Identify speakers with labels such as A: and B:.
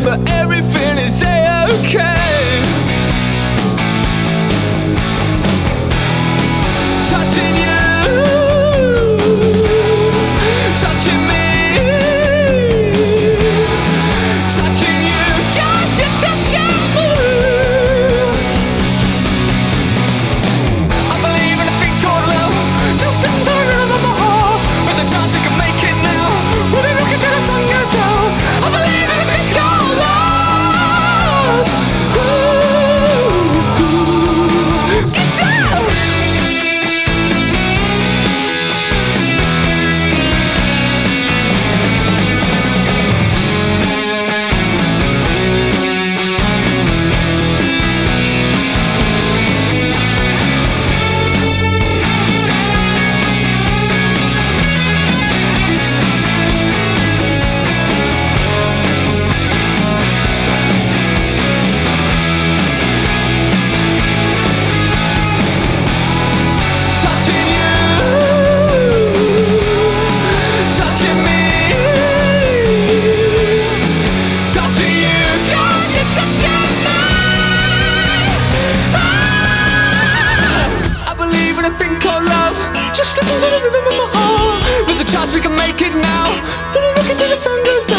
A: but everything is A-okay. Touching you, touching me, touching you, yeah, you're touching me. I believe in a thing called love. Just listen to the rhythm of my heart. There's a chance we can make it now. We'll be rocking till the sun goes down. I believe in a thing called love. Ooh, get down. Just listen to the rhythm of my heart. There's a chance we can make it now. We'll be rocking till the sun goes down.